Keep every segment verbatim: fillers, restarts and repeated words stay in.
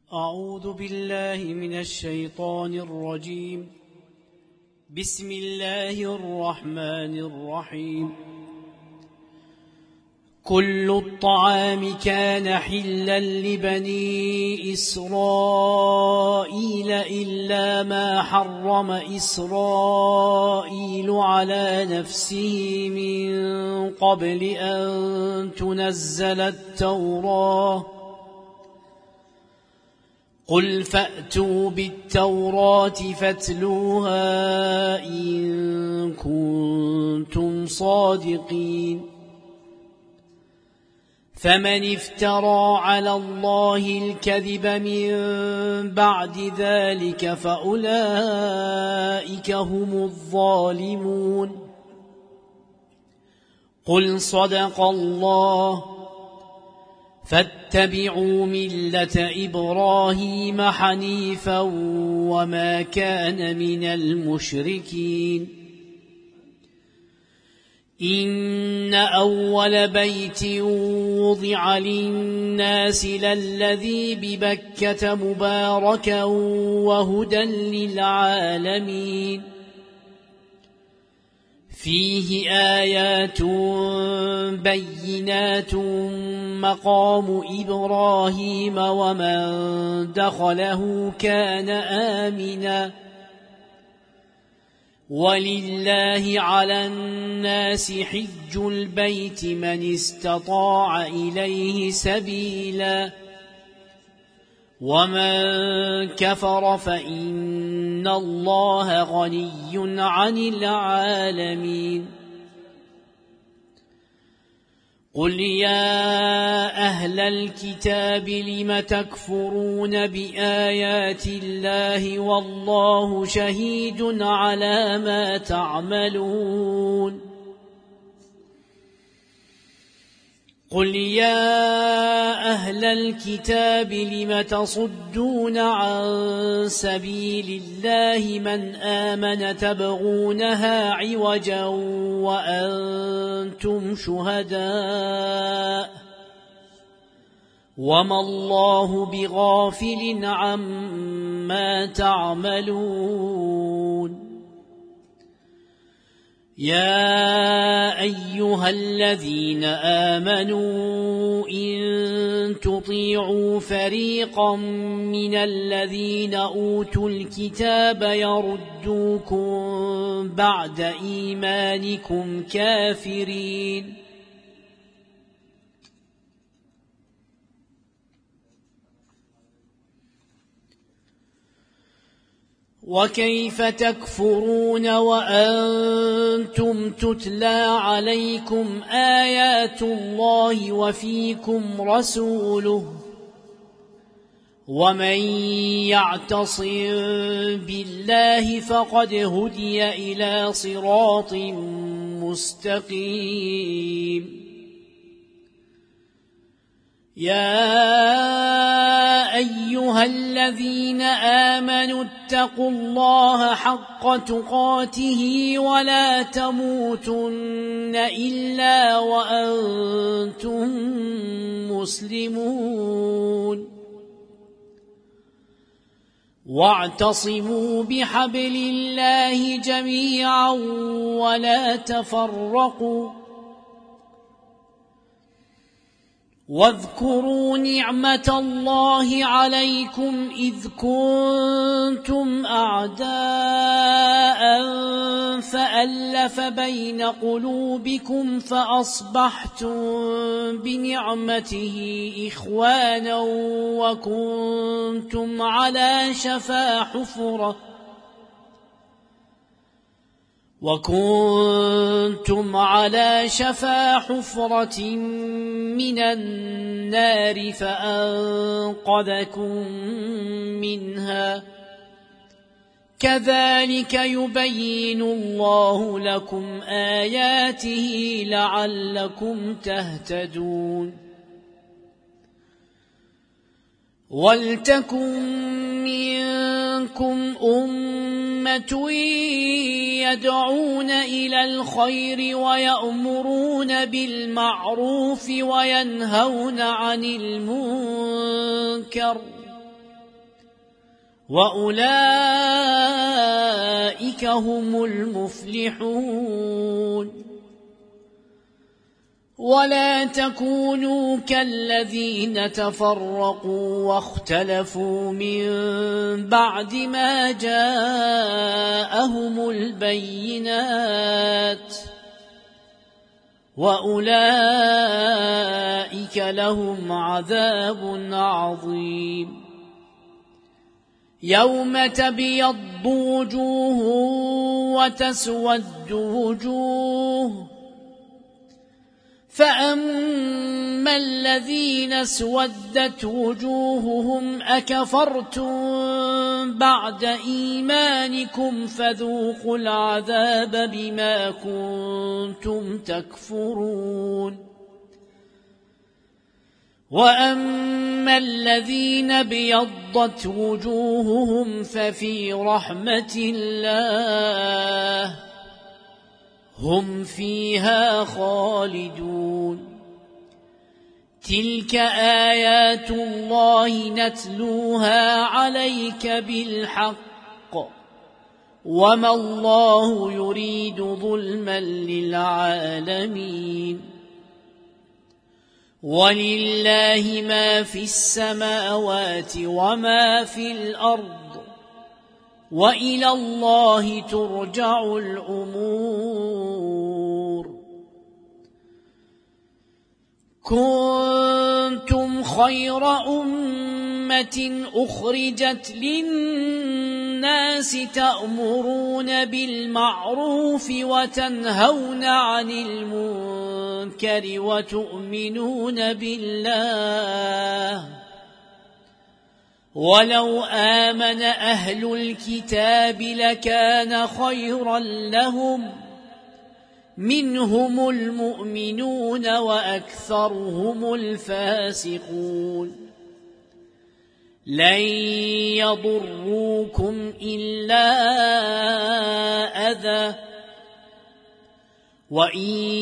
أعوذ بالله من الشيطان الرجيم. بسم الله الرحمن الرحيم. كل الطعام كان حلا لبني إسرائيل إلا ما حرم إسرائيل على نفسه من قبل أن تنزل التوراة. قل فأتوا بالتوراة فاتلوها إن كنتم صادقين. فمن افترى على الله الكذب من بعد ذلك فأولئك هم الظالمون. قل صدق الله. فاتبعوا ملة إبراهيم حنيفا وما كان من المشركين. إن أول بيت وضع للناس للذي ببكة مباركا وهدى للعالمين. فيه آيات بينات مقام إبراهيم ومن دخله كان آمنا. ولله على الناس حج البيت من استطاع إليه سبيلا. ومن كفر فإن الله غني عن العالمين. قل يا أهل الكتاب لم تكفرون بآيات الله والله شهيد على ما تعملون. قل يا أهل الكتاب لم تصدون عن سبيل الله من آمن تبغونها عوجا وأنتم شهداء وما الله بغافل عما تعملون. يا أيها الذين آمنوا إن تطيعوا فريقا من الذين أوتوا الكتاب يردوكم بعد إيمانكم كافرين. وكيف تكفرون وأنتم تتلى عليكم آيات الله وفيكم رسوله. ومن يعتصم بالله فقد هدي إلى صراط مستقيم. يا أيها الذين آمنوا اتقوا الله حق تقاته ولا تموتن إلا وأنتم مسلمون. واعتصموا بحبل الله جميعا ولا تفرقوا. واذكروا نعمة الله عليكم إذ كنتم أعداء فألف بين قلوبكم فأصبحتم بنعمته إخوانا وكنتم على شفا حفرة وكنتم على شفا حفرة من النار فأنقذكم منها. كذلك يبين الله لكم آياته لعلكم تهتدون. ولتكن منكم أمة يدعون إلى الخير ويأمرون بالمعروف وينهون عن المنكر وأولئك هم المفلحون ولا تكونوا كالذين تفرقوا واختلفوا من بعد ما جاءهم البينات وأولئك لهم عذاب عظيم يوم تبيض وجوه وتسود وجوه فأما الذين اسودت وجوههم أكفرتم بعد إيمانكم فذوقوا العذاب بما كنتم تكفرون وأما الذين ابيضت وجوههم ففي رحمة الله هم فيها خالدون تلك آيات الله نتلوها عليك بالحق وما الله يريد ظلما للعالمين ولله ما في السماوات وما في الأرض وإلى الله ترجع الأمور كنتم خير أمة أخرجت للناس تأمرون بالمعروف وتنهون عن المنكر وتؤمنون بالله ولو آمن أهل الكتاب لكان خيرا لهم منهم المؤمنون وأكثرهم الفاسقون لن يضروكم إلا أذى وإن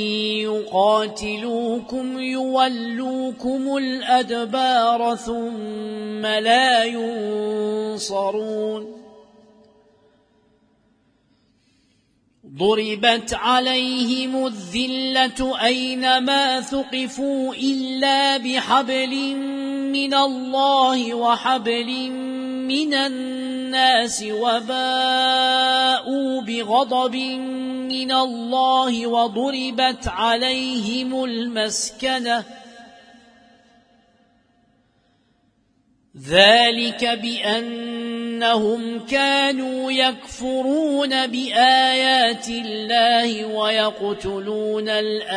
يقاتلوكم يولوكم الأدبار ثم لا ينصرون ضربت عليهم الذلة أينما ثقفوا إلا بحبل من الله وحبل من الناس وباءوا بغضب من الله وضربت عليهم المسكنة ذلك بأنهم كانوا يكفرون بآيات الله ويقتلون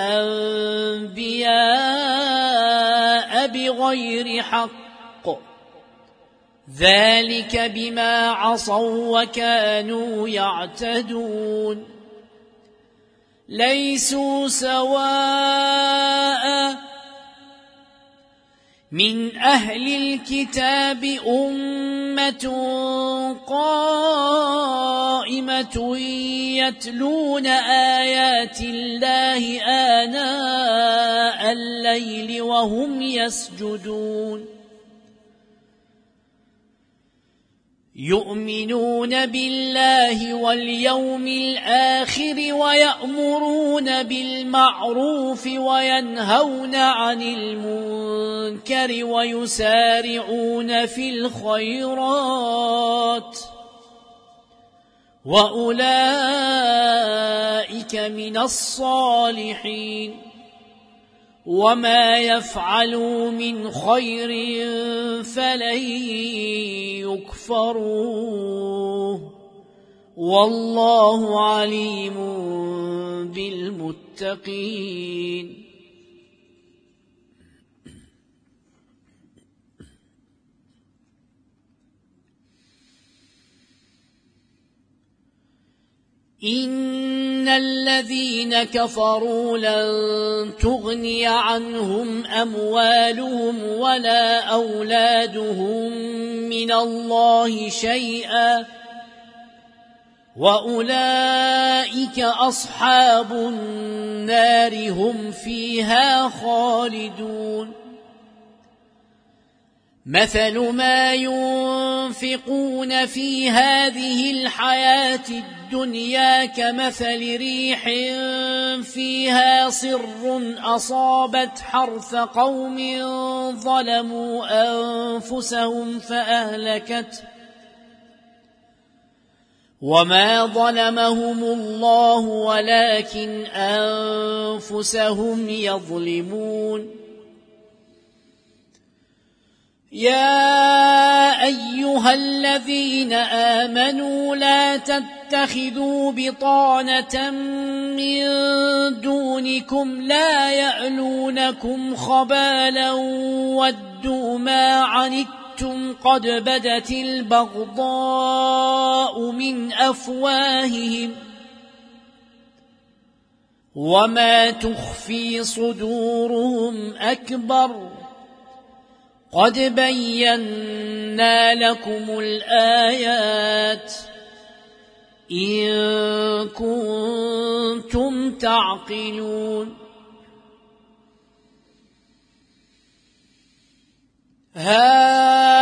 الأنبياء بغير حق ذلك بما عصوا وكانوا يعتدون ليسوا سواء من أهل الكتاب أمة قائمة يتلون آيات الله آناء الليل وهم يسجدون يؤمنون بالله واليوم الآخر ويأمرون بالمعروف وينهون عن المنكر ويسارعون في الخيرات وأولئك من الصالحين وما يفعلوا من خير فلن يكفروه والله عليم بالمتقين إن الذين كفروا لن تغني عنهم أموالهم ولا أولادهم من الله شيئا وأولئك أصحاب النار هم فيها خالدون مثل ما ينفقون في هذه الحياة الدنيا كمثل ريح فيها صر أصابت حرث قوم ظلموا أنفسهم فأهلكت وما ظلمهم الله ولكن أنفسهم يظلمون يا أيها الذين آمنوا لا تتخذوا بطانة من دونكم لا يألونكم خبالا ودوا ما عنتم قد بدت البغضاء من أفواههم وما تخفي صدورهم أكبر قد بينا لكم الآيات إن كنتم تعقلون ها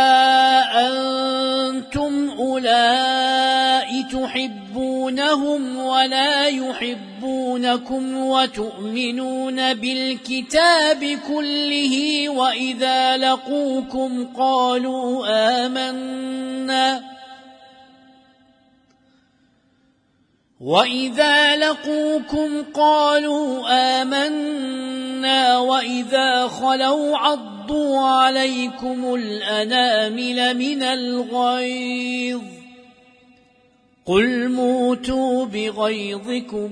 أنتم أولئك تحبونهم ولا يحبونكم وتؤمنون بالكتاب كله وإذا لقوكم قالوا آمنا وإذا لقوكم قالوا آمنا وإذا خلوا عضوا عليكم الأنامل من الغيظ قل موتوا بغيظكم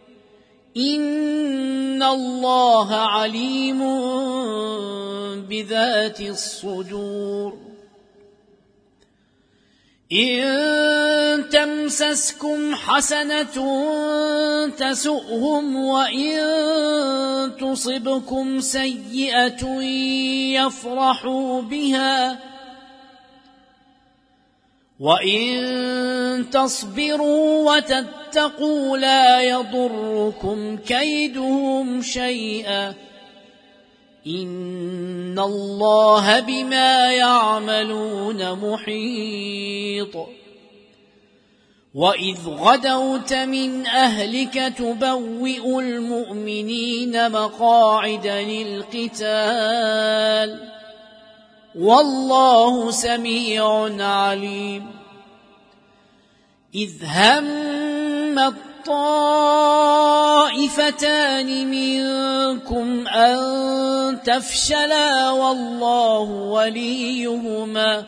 إن الله عليم بذات الصدور إن تمسسكم حسنة تسؤهم وإن تصبكم سيئة يفرحوا بها وإن تصبروا وتتقوا لا يضركم كيدهم شيئا إن الله بما يعملون محيط وإذ غدوت من أهلك تبوئ المؤمنين مقاعد للقتال والله سميع عليم إذ هم الطائفتان منكم أن تفشلا والله وليهما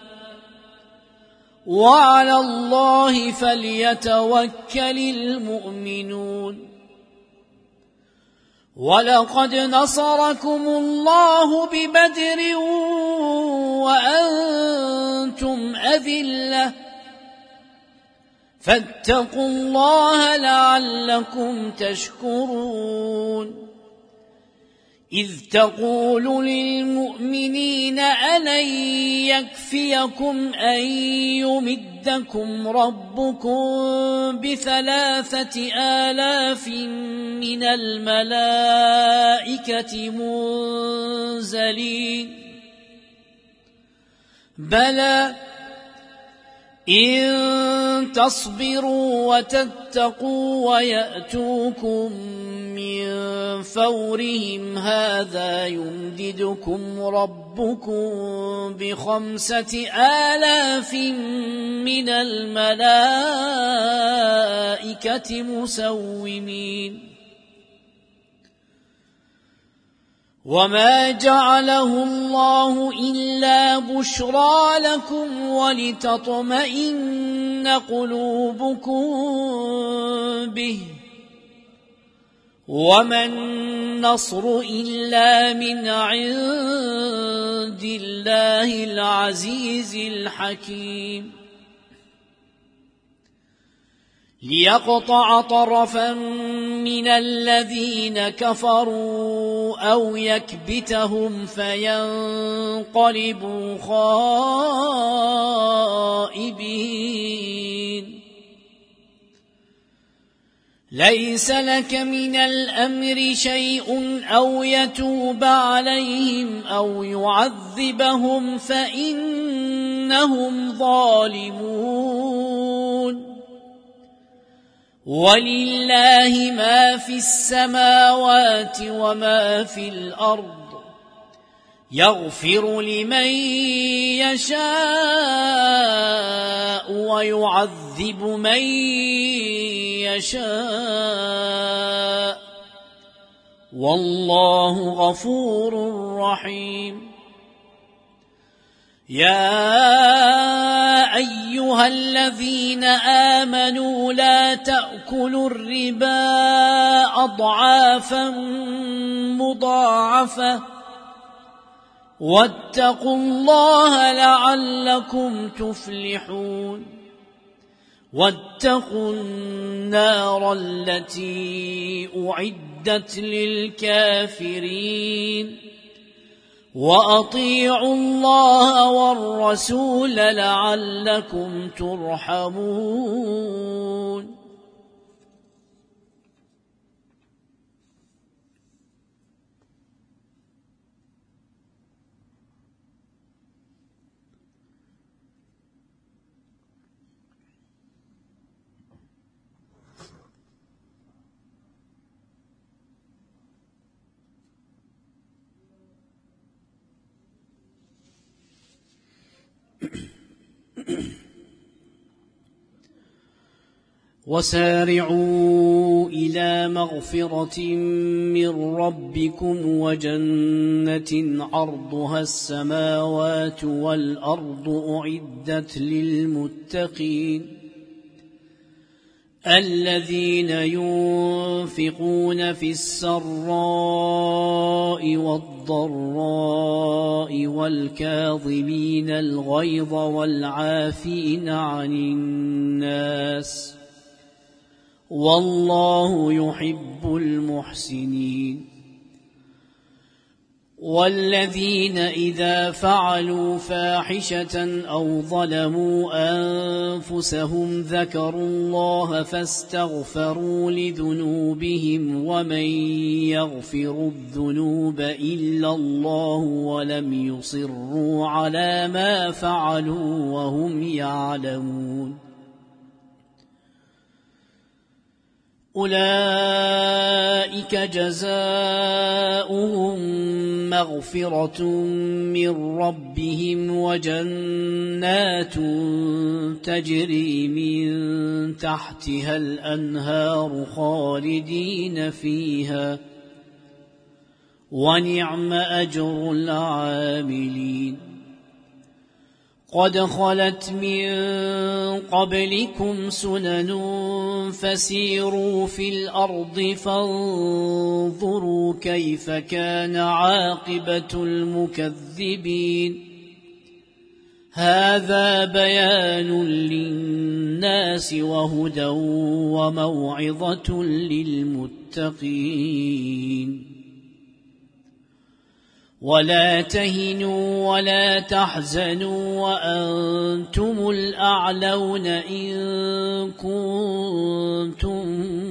وعلى الله فليتوكل المؤمنون ولقد نصركم الله ببدر وأنتم أذلة فاتقوا الله لعلكم تشكرون إذ تقول للمؤمنين ألن يكفيكم أن يمدكم ربكم بثلاثة آلاف من الملائكة منزلين بلى إن تصبروا وتتقوا ويأتوكم من فورهم هذا يمددكم ربكم بخمسة آلاف من الملائكة مسومين وما جعله الله إلا بشرى لكم ولتطمئن قلوبكم به وما النصر إلا من عند الله العزيز الحكيم ليقطع طرفا من الذين كفروا أو يكبتهم فينقلبوا خائبين ليس لك من الأمر شيء أو يتوب عليهم أو يعذبهم فإنهم ظالمون ولله ما في السماوات وما في الأرض يغفر لمن يشاء ويعذب من يشاء والله غفور رحيم. يا أيها الذين آمنوا لا تأكلوا الربا أضعافا مضاعفة واتقوا الله لعلكم تفلحون. واتقوا النار التي أعدت للكافرين وأطيعوا الله والرسول لعلكم ترحمون. وسارعوا إلى مغفرة من ربكم وجنة عرضها السماوات والأرض أعدت للمتقين الذين ينفقون في السراء والضراء والكاظمين الغيظ والعافين عن الناس والله يحب المحسنين. والذين إذا فعلوا فاحشة أو ظلموا أنفسهم ذكروا الله فاستغفروا لذنوبهم ومن يغفر الذنوب إلا الله ولم يصروا على ما فعلوا وهم يعلمون أولئك جزاؤهم مغفرة من ربهم وجنات تجري من تحتها الأنهار خالدين فيها ونعم أجر العاملين. قد خلت من قبلكم سنن فسيروا في الأرض فانظروا كيف كان عاقبة المكذبين. هذا بيان للناس وهدى وموعظة للمتقين. ولا تهنوا ولا تحزنوا وأنتم الأعلون إن كنتم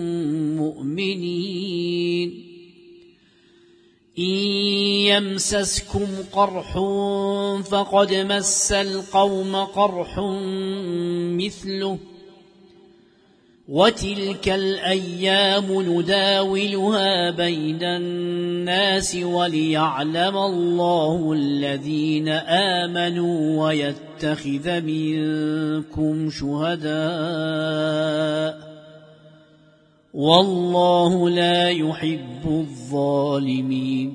مؤمنين. إن يمسسكم قرح فقد مس القوم قرح مثله وتلك الأيام نداولها بين الناس وليعلم الله الذين آمنوا ويتخذ منكم شهداء والله لا يحب الظالمين.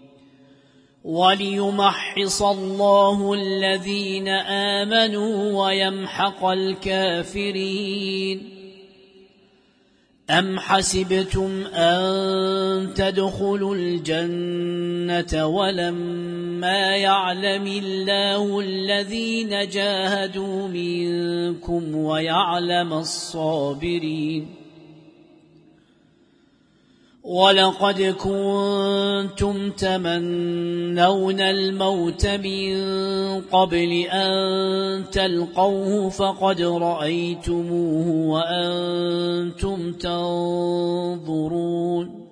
وليمحص الله الذين آمنوا ويمحق الكافرين. أم حسبتم أن تدخلوا الجنة ولما يعلم الله الذين جاهدوا منكم ويعلم الصابرين. ولقد كنتم تمنون الموت من قبل أن تلقوه فقد رأيتموه وأنتم تنظرون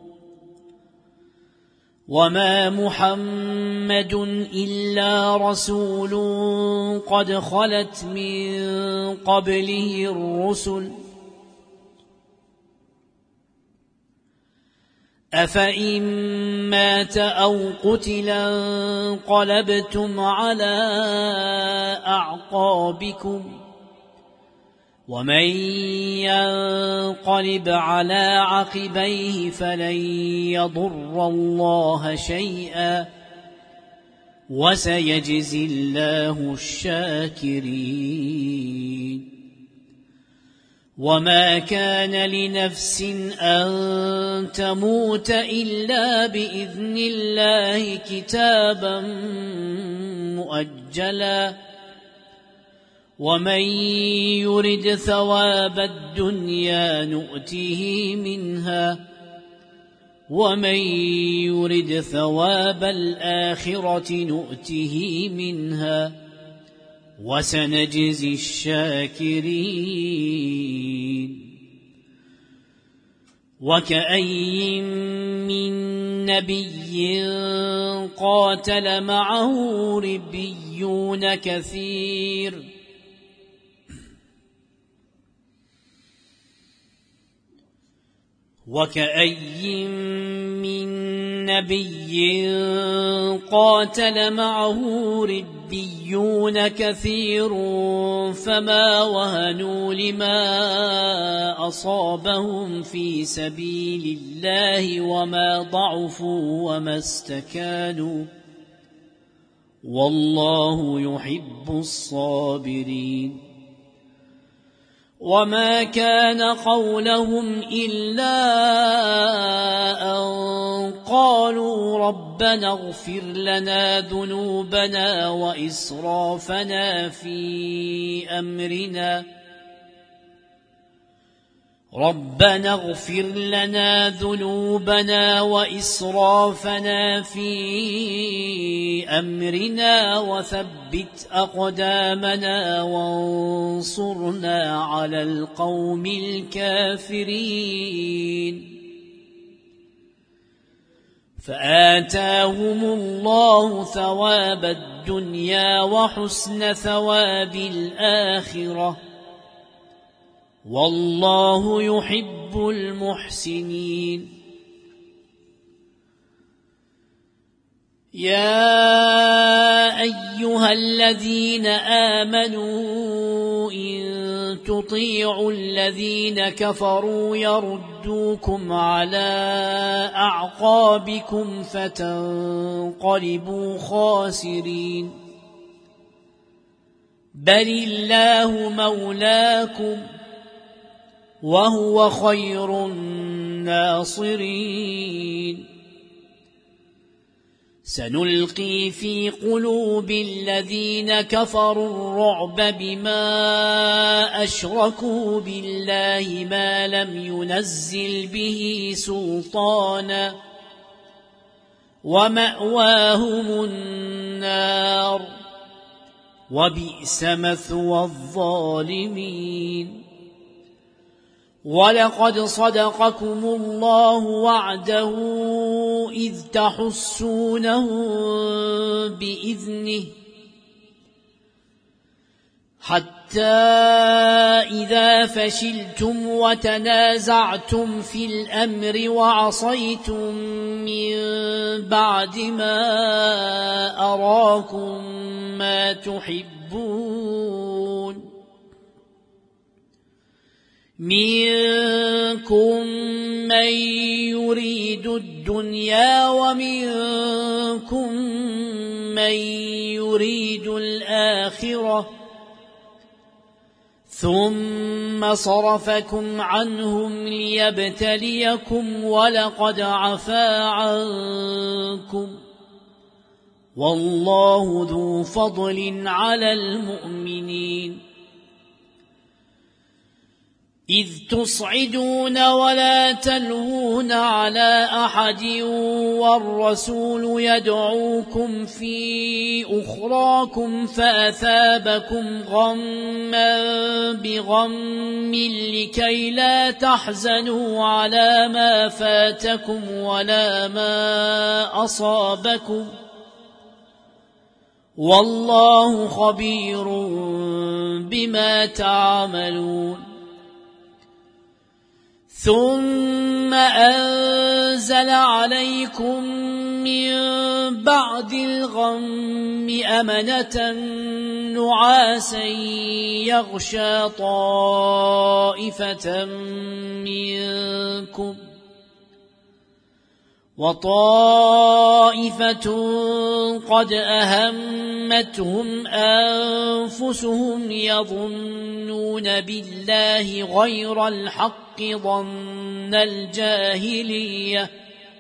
وما محمد إلا رسول قد خلت من قبله الرسل أفإن مات أو قتلا انقلبتم على أعقابكم ومن ينقلب على عقبيه فلن يضر الله شيئا وسيجزي الله الشاكرين وما كان لنفس أن تموت إلا بإذن الله كتابا مؤجلا ومن يرد ثواب الدنيا نؤته منها ومن يرد ثواب الآخرة نؤته منها وسنجزي الشاكرين وكأين من نبي قاتل معه ربيون كثير وكأين من نبي قاتل معه ربيون كثير فما وهنوا لما أصابهم في سبيل الله وما ضعفوا وما استكانوا والله يحب الصابرين وما كان قولهم إلا أن قالوا ربنا اغفر لنا ذنوبنا وإسرافنا في أمرنا ربنا اغفر لنا ذنوبنا وإسرافنا في أمرنا وثبت أقدامنا وانصرنا على القوم الكافرين فآتاهم الله ثواب الدنيا وحسن ثواب الآخرة والله يحب المحسنين يا أيها الذين آمنوا إن تطيعوا الذين كفروا يردوكم على أعقابكم فتنقلبوا خاسرين بل الله مولاكم وهو خير الناصرين سنلقي في قلوب الذين كفروا الرعب بما أشركوا بالله ما لم ينزل به سلطانا ومأواهم النار وبئس مثوى الظالمين ولقد صدقكم الله وعده إذ تحسونهم بإذنه حتى إذا فشلتم وتنازعتم في الأمر وعصيتم من بعد ما أراكم ما تحبون منكم من يريد الدنيا ومنكم من يريد الآخرة ثم صرفكم عنهم ليبتليكم ولقد عفا عنكم والله ذو فضل على المؤمنين إذ تصعدون ولا تلوون على أحد والرسول يدعوكم في أخراكم فأثابكم غما بغم لكي لا تحزنوا على ما فاتكم ولا ما أصابكم والله خبير بما تعملون ثم أنزل عليكم من بعد الغم أمنة نعاسا يغشى طائفة منكم وطائفة قد أهمتهم أنفسهم يظنون بالله غير الحق ظن الجاهلية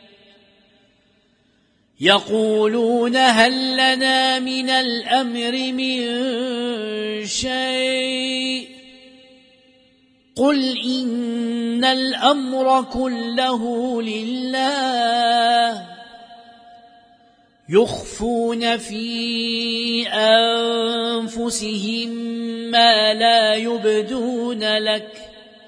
يقولون هل لنا من الأمر من شيء قل إن الأمر كله لله يخفون في أنفسهم ما لا يبدون لك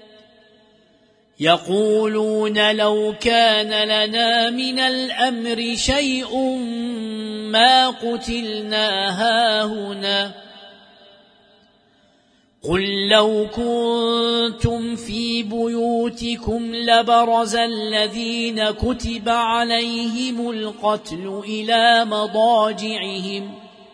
يقولون لو كان لنا من الأمر شيء ما قتلنا هاهنا قل لو كنتم في بيوتكم لبرز الذين كتب عليهم القتل إلى مضاجعهم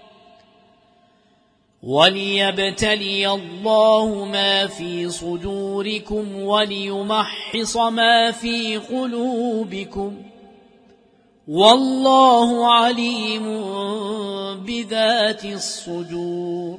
وليبتلي الله ما في صدوركم وليمحص ما في قلوبكم والله عليم بذات الصدور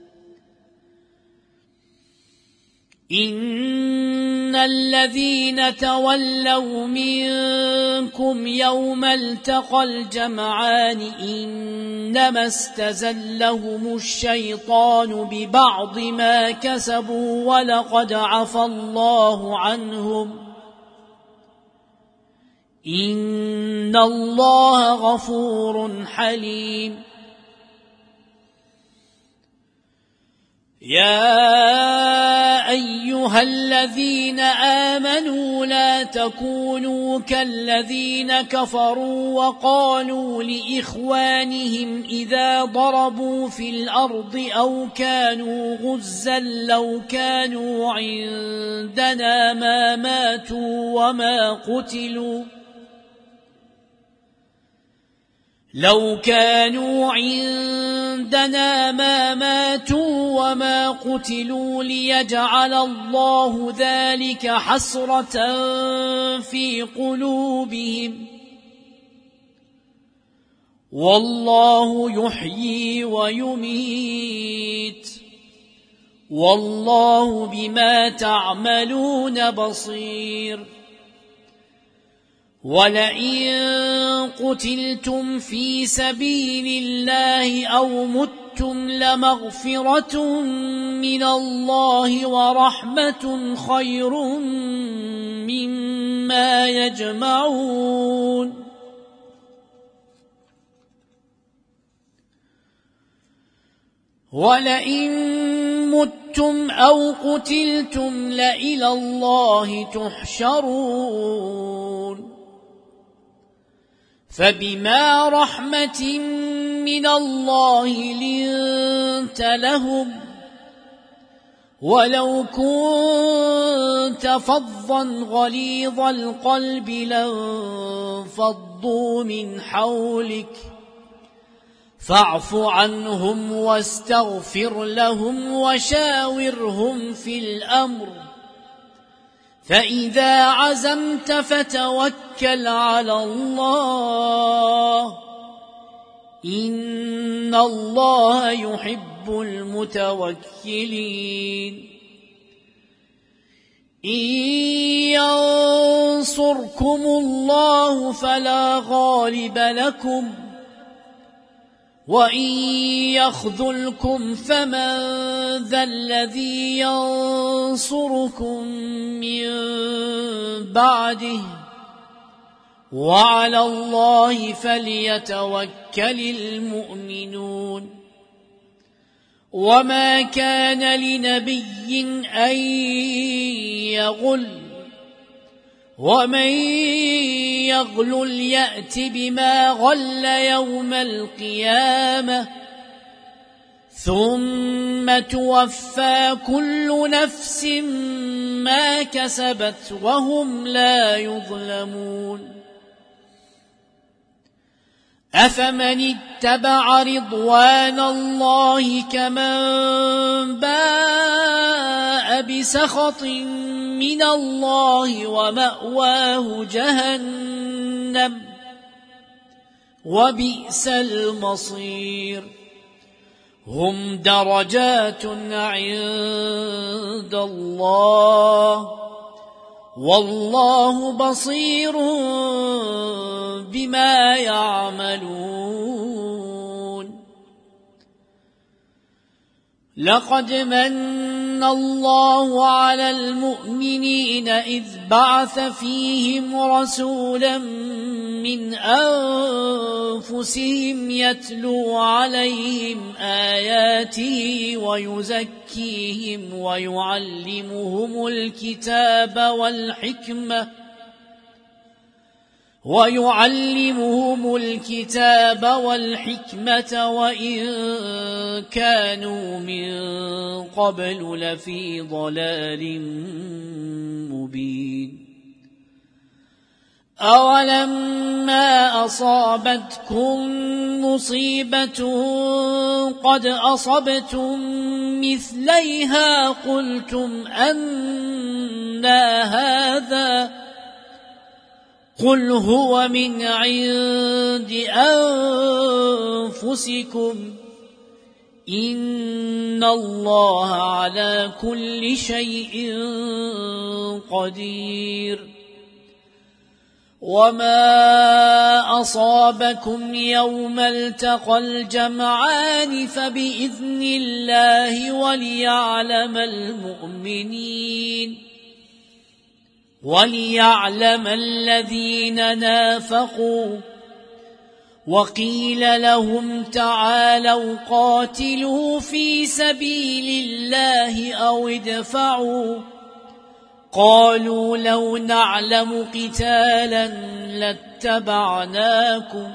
إن الذين تولوا منكم يوم التقى الجمعان إنما استزلهم الشيطان ببعض ما كسبوا ولقد عفى الله عنهم إن الله غفور حليم يا أيها الذين آمنوا لا تكونوا كالذين كفروا وقالوا لإخوانهم إذا ضربوا في الأرض أو كانوا غزا لو كانوا عندنا ما ماتوا وما قتلوا لو كانوا عندنا ما ماتوا وما قتلوا ليجعل الله ذلك حسرة في قلوبهم والله يحيي ويميت والله بما تعملون بصير ولئن قتلتم في سبيل الله أو متم لمغفرة من الله ورحمة خير مما يجمعون ولئن متم أو قتلتم لإلى الله تحشرون فبما رحمة من الله لنت لهم ولو كنت فظا غليظ القلب لانفضوا من حولك فاعف عنهم واستغفر لهم وشاورهم في الأمر فإذا عزمت فتوكل على الله إن الله يحب المتوكلين إن ينصركم الله فلا غالب لكم وإن يخذلكم فمن ذا الذي ينصركم من بعده وعلى الله فليتوكل المؤمنون وما كان لنبي أن يغل ومن يغلل يأت بما غل يوم القيامة ثم توفى كل نفس ما كسبت وهم لا يظلمون أفمن اتبع رضوان الله كمن باء بسخط من الله ومأواه جهنم وبئس المصير هم درجات عند الله والله بصير بما يعملون لقد من الله على المؤمنين إذ بعث فيهم رسولا من أنفسهم يتلو عليهم آياته ويزكيهم ويعلمهم الكتاب والحكمة ويعلمهم الكتاب والحكمة وإن كانوا من قبل لفي ضلال مبين أولما أصابتكم مصيبة قد أصبتم مثليها قلتم أنى هذا قل هو من عند أنفسكم إن الله على كل شيء قدير وما أصابكم يوم التقى الجمعان فبإذن الله وليعلم المؤمنين وليعلم الذين نافقوا وقيل لهم تعالوا قاتلوا في سبيل الله أو ادفعوا قالوا لو نعلم قتالا لاتبعناكم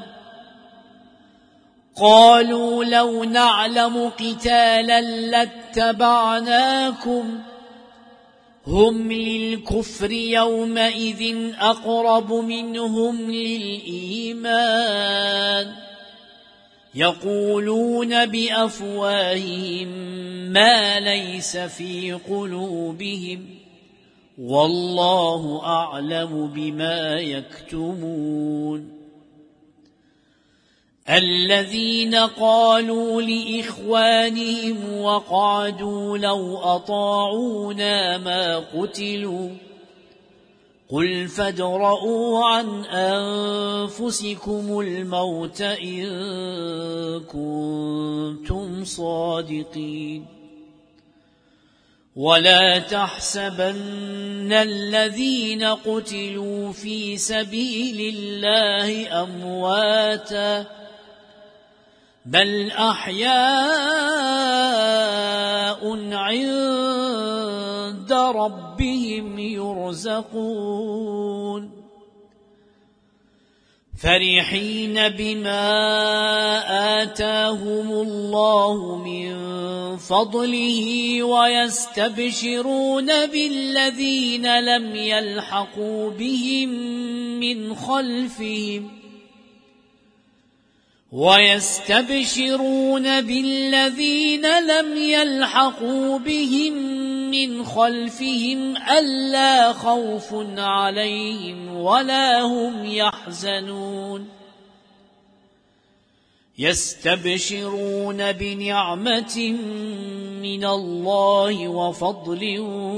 قالوا لو نعلم قتالا لاتبعناكم هم للكفر يومئذ أقرب منهم للإيمان يقولون بأفواههم ما ليس في قلوبهم والله أعلم بما يكتمون الذين قالوا لإخوانهم وقعدوا لو أطاعونا ما قتلوا قل فادرءوا عن أنفسكم الموت إن كنتم صادقين ولا تحسبن الذين قتلوا في سبيل الله أمواتا بل أحياء عند ربهم يرزقون فرحين بما آتاهم الله من فضله ويستبشرون بالذين لم يلحقوا بهم من خلفهم ويستبشرون بالذين لم يلحقوا بهم من خلفهم ألا خوف عليهم ولا هم يحزنون يستبشرون بنعمة من الله وفضل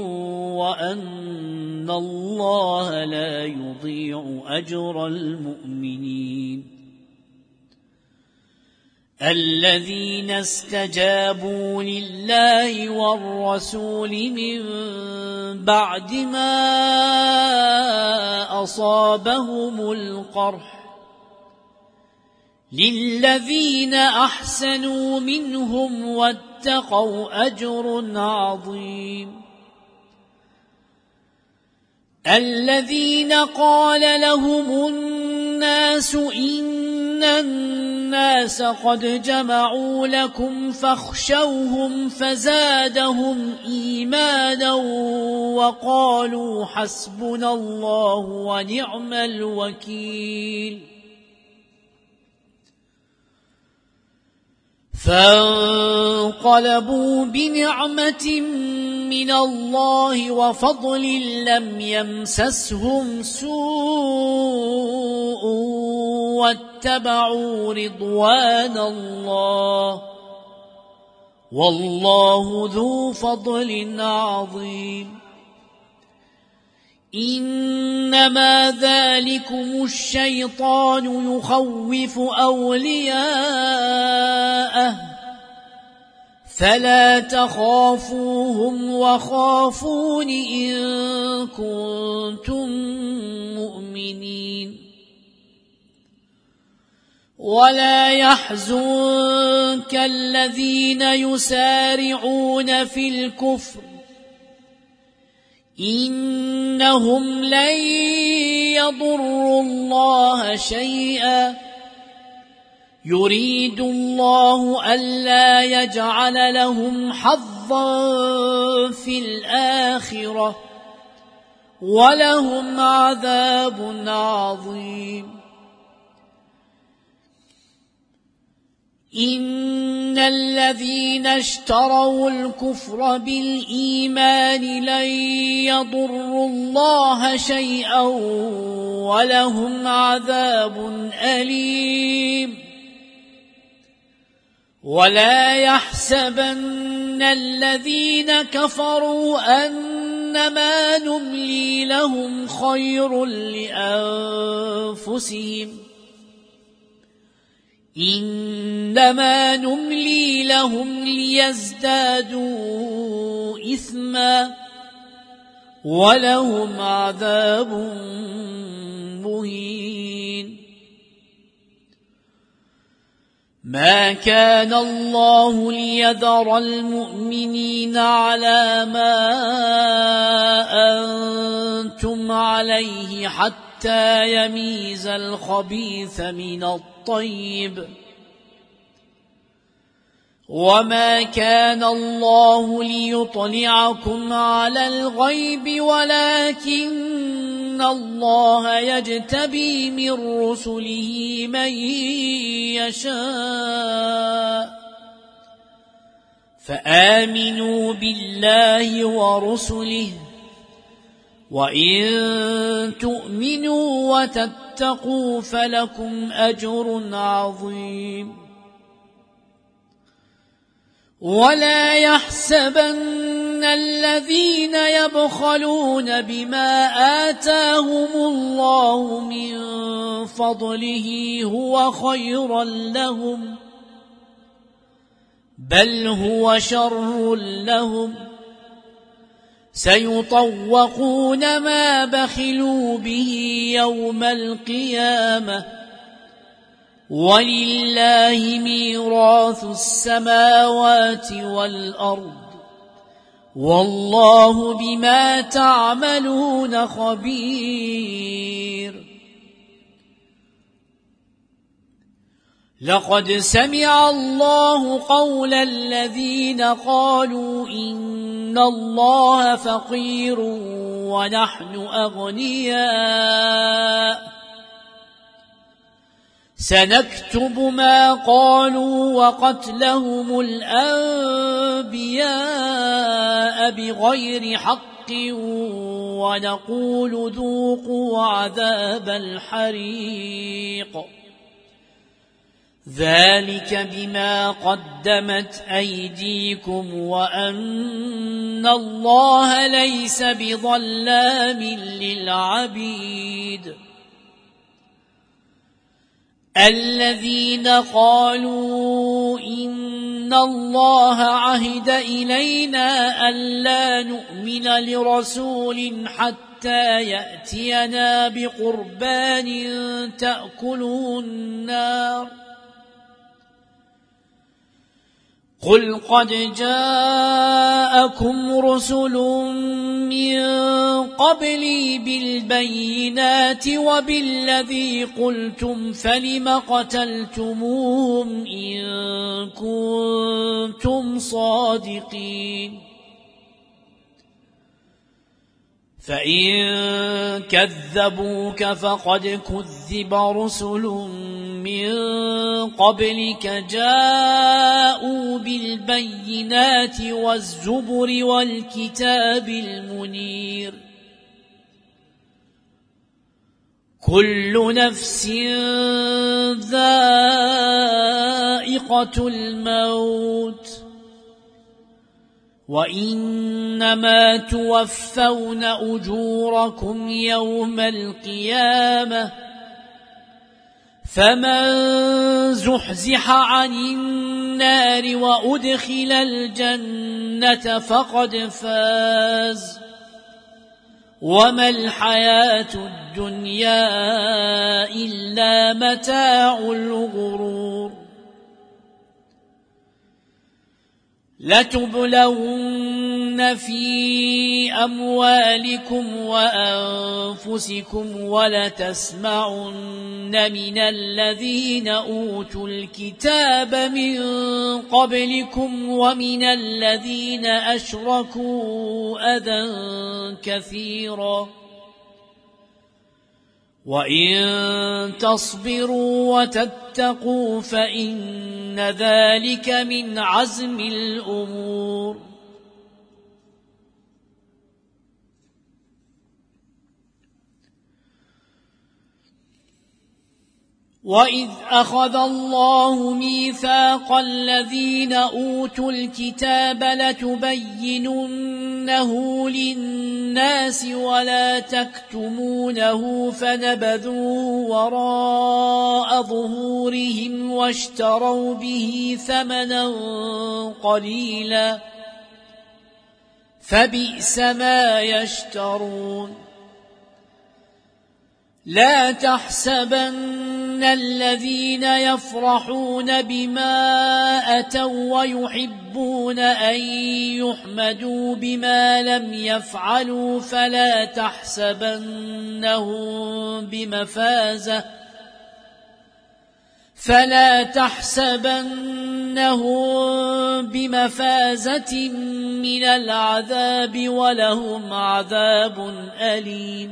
وأن الله لا يضيع أجر المؤمنين الذين استجابوا لله والرسول من بعد ما أصابهم القرح للذين أحسنوا منهم واتقوا أجر عظيم الذين قال لهم الناس إن الناس قد جمعوا لكم فاخشوهم فزادهم إيمانا وقالوا حسبنا الله ونعم الوكيل فانقلبوا بنعمة من الله وفضل لم يمسسهم سوء واتبعوا رضوان الله والله ذو فضل عظيم إنما ذلكم الشيطان يخوف أولياءه فلا تخافوهم وخافون إن كنتم مؤمنين ولا يحزنك الذين يسارعون في الكفر إنهم لن يضروا الله شيئا يريد الله ألا يجعل لهم حظا في الآخرة ولهم عذاب عظيم إن الذين اشتروا الكفر بالإيمان لن يضروا الله شيئا ولهم عذاب أليم ولا يحسبن الذين كفروا أنما نملي لهم خير لأنفسهم إنما نملي لهم ليزدادوا إثما ولهم عذاب مهين ما كان الله ليذر المؤمنين على ما أنتم عليه حتى يميز الخبيث من الطيب وما كان الله ليطلعكم على الغيب ولكن الله يجتبي من رسله من يشاء فآمنوا بالله ورسله وإن تؤمنوا وتتقوا فلكم أجر عظيم ولا يحسبن الذين يبخلون بما آتاهم الله من فضله هو خيرا لهم بل هو شر لهم سيطوقون ما بخلوا به يوم القيامة ولله ميراث السماوات والأرض والله بما تعملون خبير لقد سمع الله قول الذين قالوا إن الله فقير ونحن أغنياء سنكتب ما قالوا وقتلهم الأنبياء بغير حق ونقول ذوقوا عذاب الحريق ذلك بما قدمت أيديكم وأن الله ليس بظلام للعبيد الذين قالوا إن الله عهد إلينا ألا نؤمن لرسول حتى يأتينا بقربان تأكله النار قل قد جاءكم رسل من قبلي بالبينات وبالذي قلتم فلم قتلتموهم إن كنتم صادقين فإن كذبوك فقد كذب رسل من قبلك جاءوا بالبينات والزبر والكتاب المنير كل نفس ذائقة الموت وإنما توفون أجوركم يوم القيامة فمن زحزح عن النار وأدخل الجنة فقد فاز وما الحياة الدنيا إلا متاع الغرور لتبلون في أموالكم وأنفسكم ولتسمعن من الذين أوتوا الكتاب من قبلكم ومن الذين أشركوا أذى كثيرا وإن تصبروا وتتقوا فإن ذلك من عزم الأمور وإذ أخذ الله ميثاق الذين أوتوا الكتاب لتبيننه للناس ولا تكتمونه فنبذوه وراء ظهورهم واشتروا به ثمنا قليلا فبئس ما يشترون لا تحسبن الذين يفرحون بما أتوا ويحبون أن يحمدوا بما لم يفعلوا فلا تحسبنهم بمفازة فلا تحسبنهم بمفازة من العذاب ولهم عذاب أليم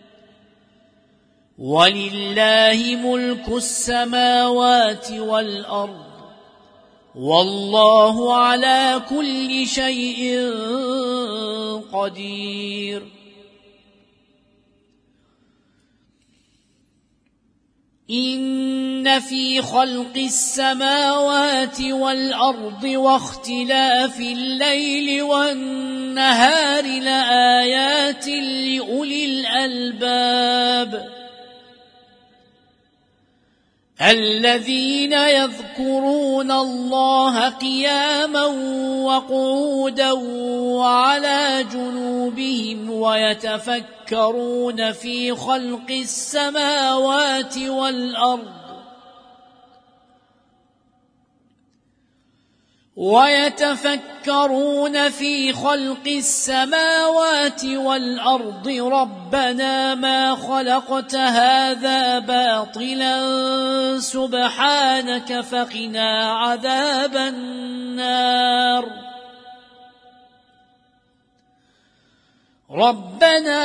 ولله ملك السماوات والأرض والله على كل شيء قدير إن في خلق السماوات والأرض واختلاف الليل والنهار لآيات لأولي الألباب الذين يذكرون الله قياما وقعودا وعلى جنوبهم ويتفكرون في خلق السماوات والأرض ويتفكرون في خلق السماوات والأرض ربنا ما خلقت هذا باطلا سبحانك فقنا عذاب النار ربنا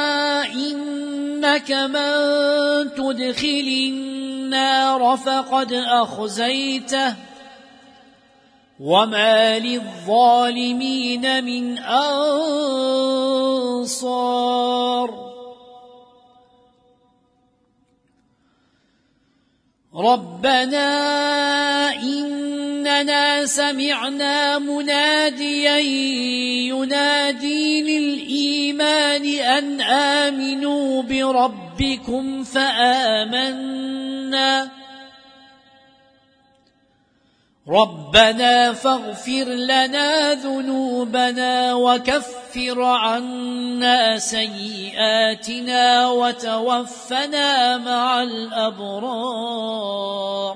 إنك من تدخل النار فقد أخزيته وما للظالمين من أنصار ربنا إننا سمعنا مناديا ينادي للإيمان أن آمنوا بربكم فآمنا ربنا فاغفر لنا ذنوبنا وكفر عنا سيئاتنا وتوفنا مع الأبرار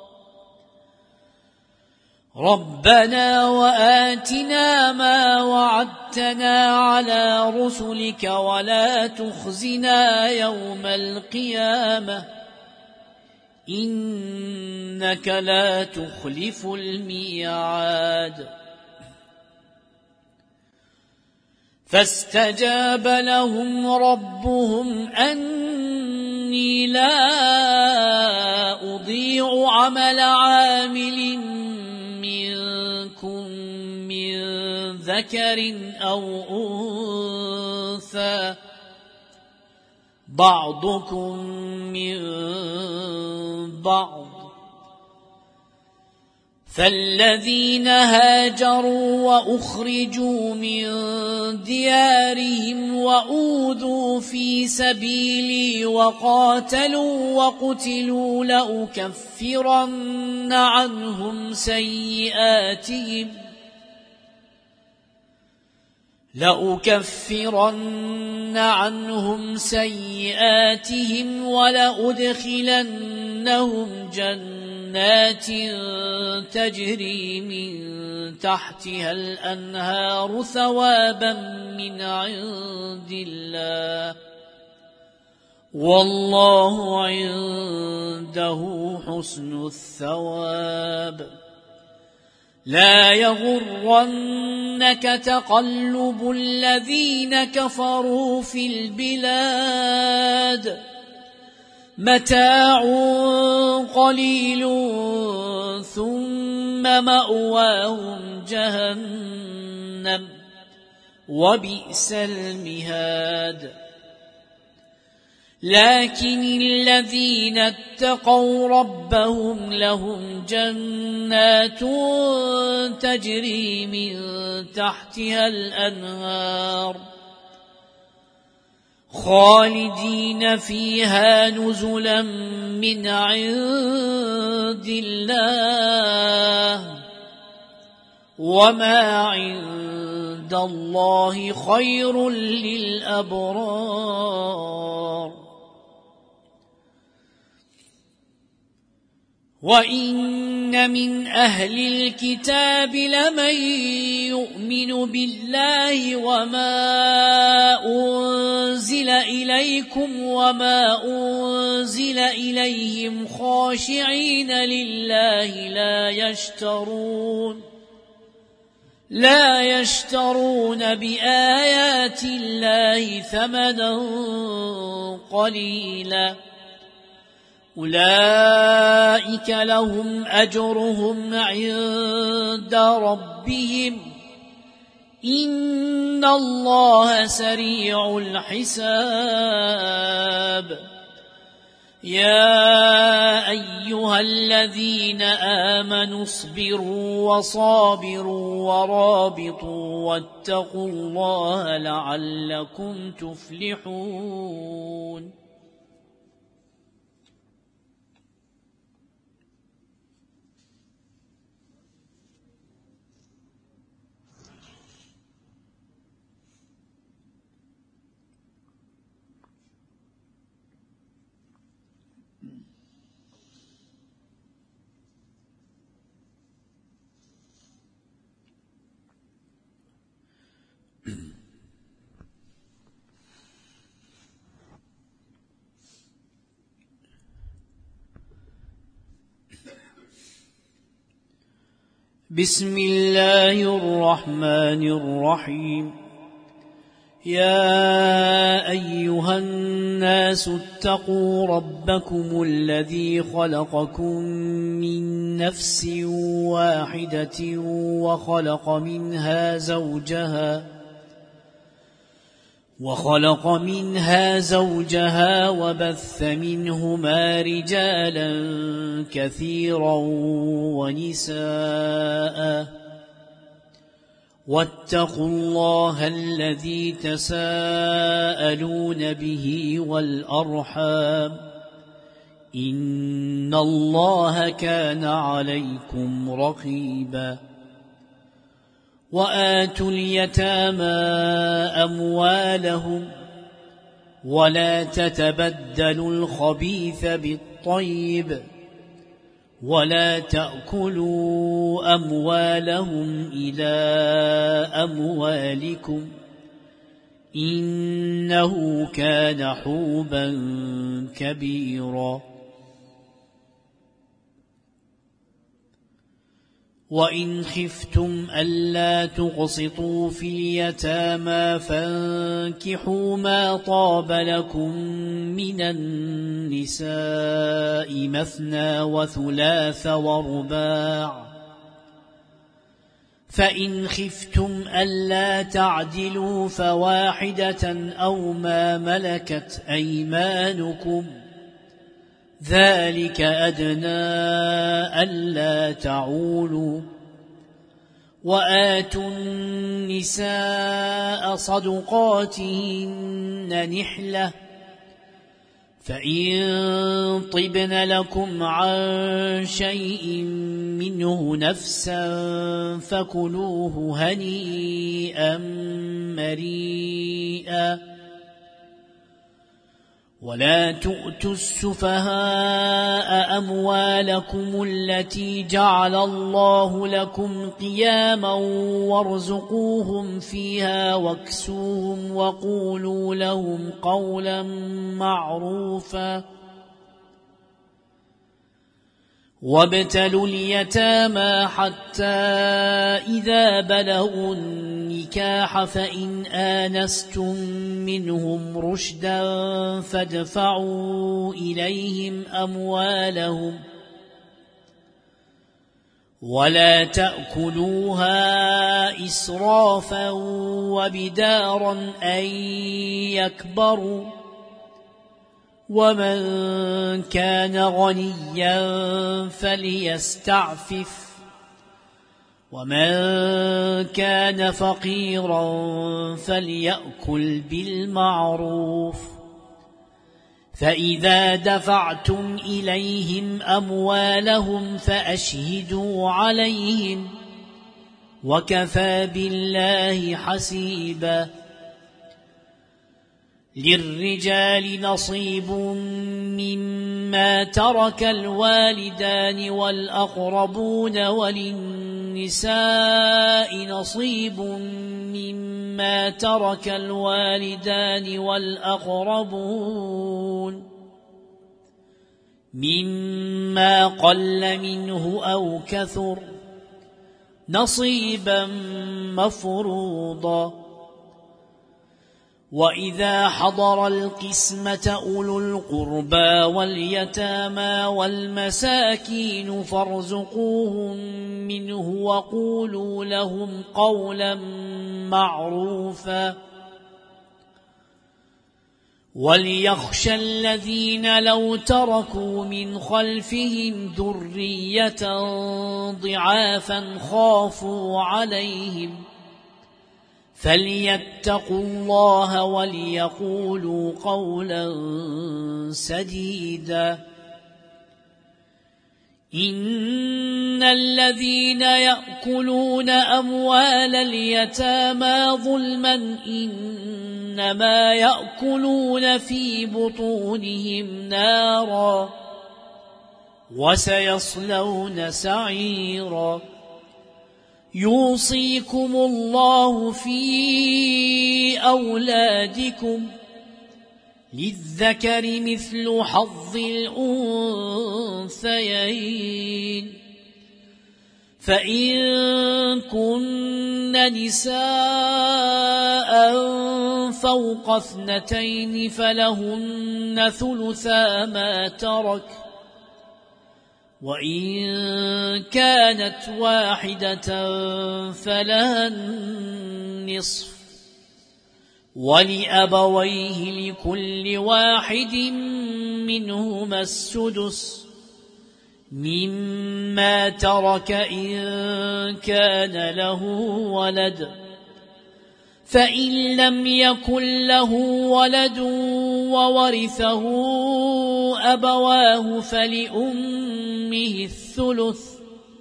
ربنا وآتنا ما وعدتنا على رسلك ولا تخزنا يوم القيامة إنك لا تخلف الميعاد فاستجاب لهم ربهم أني لا أضيع عمل عامل منكم من ذكر أو أنثى بعضكم من بعض فالذين هاجروا وأخرجوا من ديارهم وأوذوا في سبيلي وقاتلوا وقتلوا لأكفرن عنهم سيئاتهم لأكفرن عنهم سيئاتهم ولأدخلنهم جنات تجري من تحتها الأنهار ثوابا من عند الله والله عنده حسن الثواب لا يغرنك تقلب الذين كفروا في البلاد متاع قليل ثم مأواهم جهنم وبئس المهاد لكن الذين اتقوا ربهم لهم جنات تجري من تحتها الأنهار خالدين فيها نزلا من عند الله وما عند الله خير للأبرار وَإِنَّ مِنْ أَهْلِ الْكِتَابِ لَمَنْ يُؤْمِنُ بِاللَّهِ وَمَا أُنْزِلَ إِلَيْكُمْ وَمَا أُنْزِلَ إِلَيْهِمْ خَاشِعِينَ لِلَّهِ لَا يَشْتَرُونَ لا يشترون بآيات الله ثمنا قليلا أولئك لهم أجرهم عند ربهم إن الله سريع الحساب يا أيها الذين آمنوا اصبروا وصابروا ورابطوا واتقوا الله لعلكم تفلحون بسم الله الرحمن الرحيم يا أيها الناس اتقوا ربكم الذي خلقكم من نفس واحدة وخلق منها زوجها وخلق منها زوجها وبث منهما رجالا كثيرا ونساء واتقوا الله الذي تساءلون به والأرحام إن الله كان عليكم رقيبا وآتوا اليتامى أموالهم ولا تتبدلوا الخبيث بالطيب ولا تأكلوا أموالهم إلى أموالكم إنه كان حوبا كبيرا وإن خفتم ألا تقسطوا في اليتامى فانكحوا ما طاب لكم من النساء مثنى وثلاث ورباع فإن خفتم ألا تعدلوا فواحدة أو ما ملكت أيمانكم ذلك أدنى ألا تعولوا وآتوا النساء صدقاتهن نحلة فإن طبن لكم عن شيء منه نفسا فكلوه هنيئا مريئا ولا تؤتوا السفهاء أموالكم التي جعل الله لكم قياما وارزقوهم فيها واكسوهم وقولوا لهم قولا معروفا وابتلوا اليتامى حتى إذا بلغوا النكاح فإن آنستم منهم رشدا فادفعوا إليهم أموالهم ولا تأكلوها إسرافا وبدارا أن يكبروا ومن كان غنيا فليستعفف ومن كان فقيرا فليأكل بالمعروف فإذا دفعتم إليهم أموالهم فأشهدوا عليهم وكفى بالله حسيبا للرجال نصيب مما ترك الوالدان والأقربون وللنساء نصيب مما ترك الوالدان والأقربون مما قل منه أو كثر نصيبا مفروضا وإذا حضر القسمة أولو القربى واليتامى والمساكين فارزقوهم منه وقولوا لهم قولا معروفا وليخشى الذين لو تركوا من خلفهم ذرية ضعافا خافوا عليهم فليتقوا الله وليقولوا قولا سديدا إن الذين يأكلون أموال اليتامى ظلما إنما يأكلون في بطونهم نارا وسيصلون سعيرا يوصيكم الله في أولادكم للذكر مثل حظ الأنثيين فإن كن نساء فوق اثنتين فلهن ثلثا ما ترك وإن كانت واحدة فلها النصف ولأبويه لكل واحد منهما السدس مما ترك إن كان له ولد فإن لم يكن له ولد وورثه أبواه فلأمه الثلث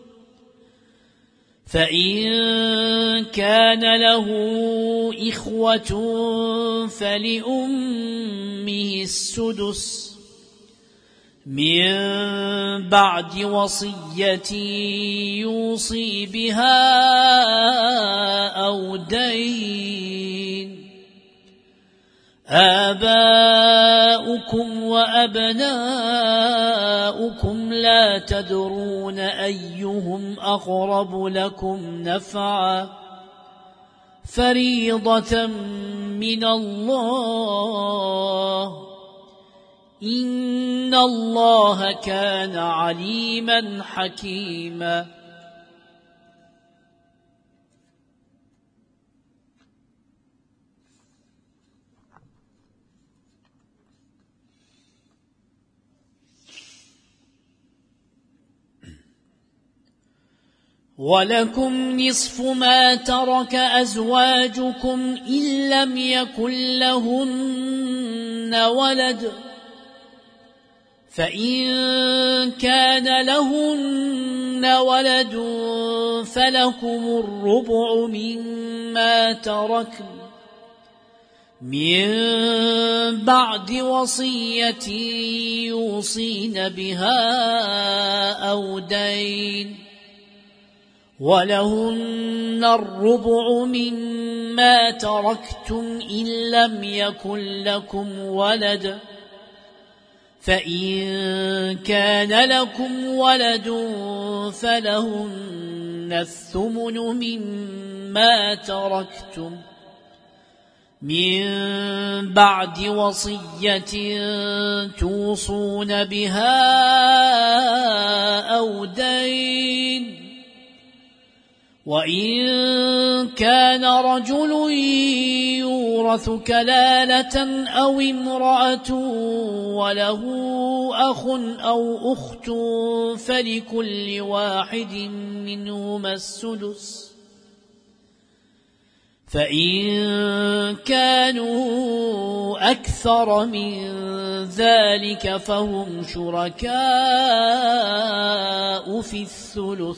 فإن كان له إخوة فلأمه السدس من بعد وصية يوصي بها أو دين آباؤكم وأبناؤكم لا تدرون أيهم أقرب لكم نفعا فريضة من الله إن الله كان عليما حكيما ولكم نصف ما ترك أزواجكم إن لم يكن لهن ولد فإن كان لهن ولد فلكم الربع مما تركن من بعد وصية يوصين بها أو دين ولهن الربع مما تركتم إن لم يكن لكم ولد فإن كان لكم ولد فلهن الثمن مما تركتم من بعد وصية توصون بها أو دين وإن كان رجل يورث كلالة أو امرأة وله أخ أو أخت فلكل واحد منهما السدس فإن كانوا أكثر من ذلك فهم شركاء في الثلث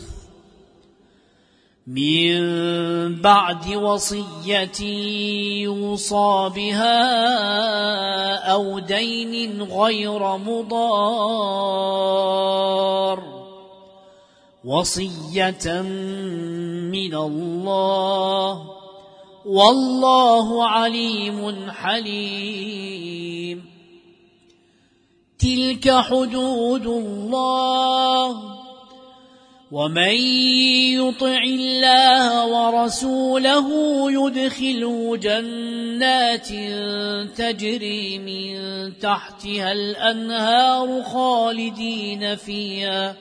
من بعد وصية يوصى بها أو دين غير مضار وصية من الله والله عليم حليم تلك حدود الله ومن يطع الله ورسوله يدخله جنات تجري من تحتها الأنهار خالدين فيها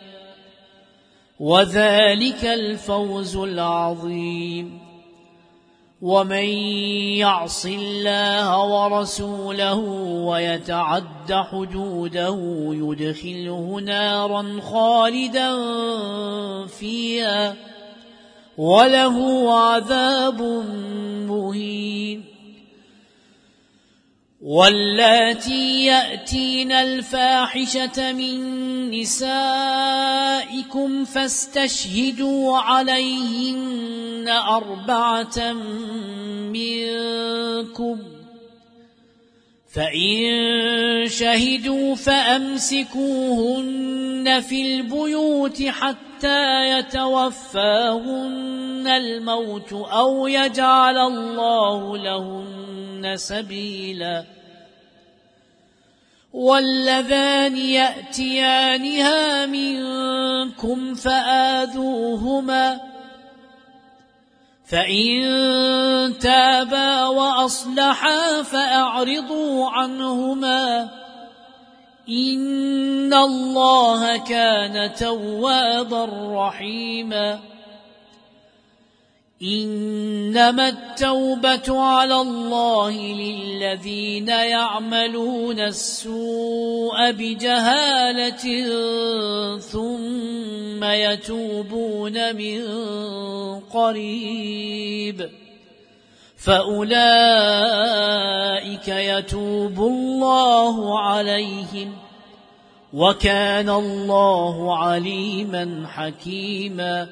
وذلك الفوز العظيم ومن يعص الله ورسوله ويتعد حدوده يدخله نارا خالدا فيها وله عذاب مهين واللاتي يأتين الفاحشة من نسائكم فاستشهدوا عليهن أربعة منكم فإن شهدوا فأمسكوهن في البيوت حتى يتوفاهن الموت أو يجعل الله لهن سبيلا واللذان يأتيانها منكم فآذوهما فإن تابا وأصلحا فأعرضوا عنهما إن الله كان توابا رحيما إنما التوبة على الله للذين يعملون السوء بجهالة ثم يتوبون من قريب فأولئك يتوب الله عليهم وكان الله عليما حكيما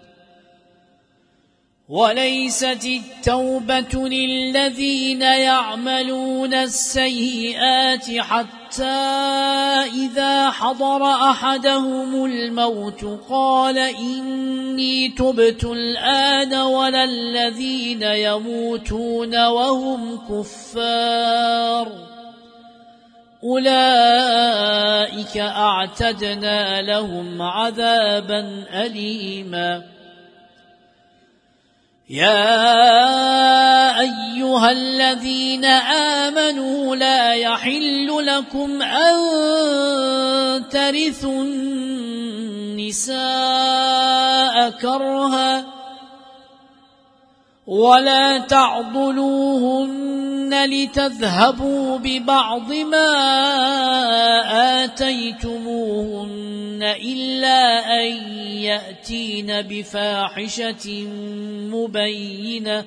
وليست التوبة للذين يعملون السيئات حتى إذا حضر أحدهم الموت قال إني تبت الآن ولا الذين يموتون وهم كفار أولئك أعتدنا لهم عذابا أليما يا أيها الذين آمنوا لا يحل لكم أن ترثوا النساء كرها ولا تعضلوهن لتذهبوا ببعض ما آتيتموهن إلا أن يأتين بفاحشة مبينة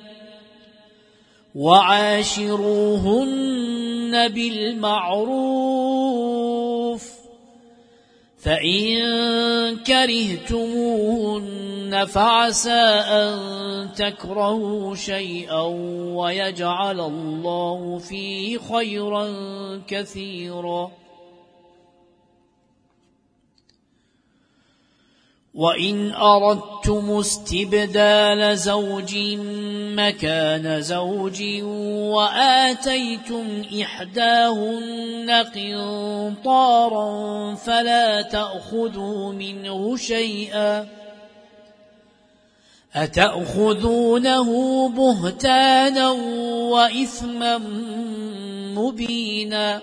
وعاشروهن بالمعروف فإن كرهتموهن فعسى أن تكرهوا شيئا ويجعل الله فيه خيرا كثيرا وإن أردتم استبدال زوج مكان زوج وآتيتم إحداهن قنطارا فلا تأخذوا منه شيئا أتأخذونه بهتانا وإثما مبينا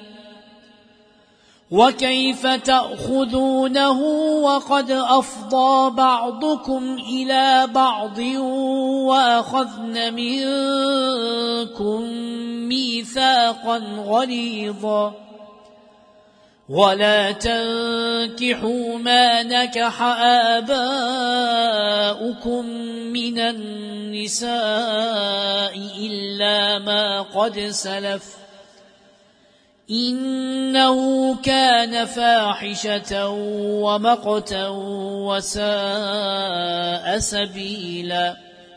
وكيف تأخذونه وقد أفضى بعضكم إلى بعض وأخذن منكم ميثاقا غليظا ولا تنكحوا ما نكح آباؤكم من النساء إلا ما قد سلف إنه كان فاحشة ومقتا وساء سبيلا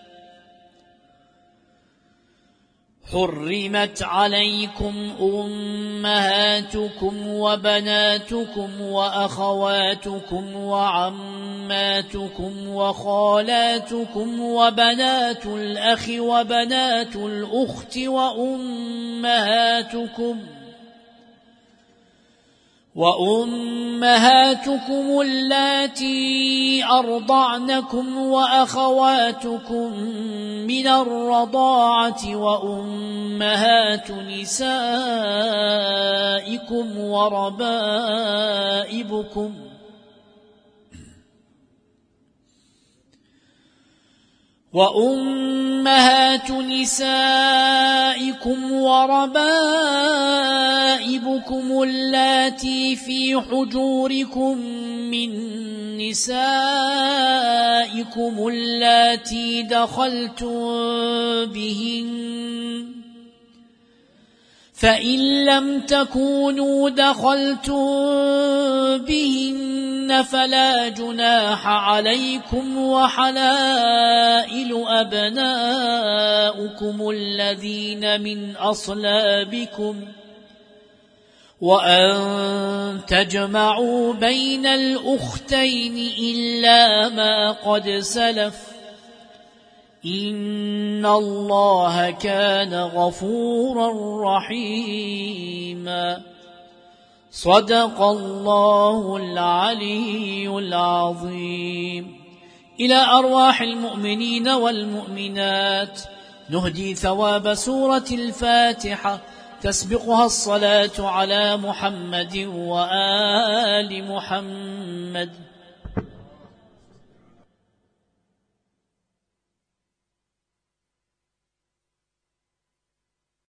حرمت عليكم أمهاتكم وبناتكم وأخواتكم وعماتكم وخالاتكم وبنات الأخ وبنات الأخت وأمهاتكم وأمهاتكم اللاتي أرضعنكم وأخواتكم من الرضاعة وأمهات نسائكم وربائبكم وأمهات نسائكم وربائبكم اللاتي في حجوركم من نسائكم اللاتي دخلتم بهن فإن لم تكونوا دخلتم بهن فلا جناح عليكم وحلائل أبناؤكم الذين من أصلابكم وأن تجمعوا بين الأختين إلا ما قد سلف إن الله كان غفورا رحيما صدق الله العلي العظيم. إلى أرواح المؤمنين والمؤمنات نهدي ثواب سورة الفاتحة تسبقها الصلاة على محمد وآل محمد.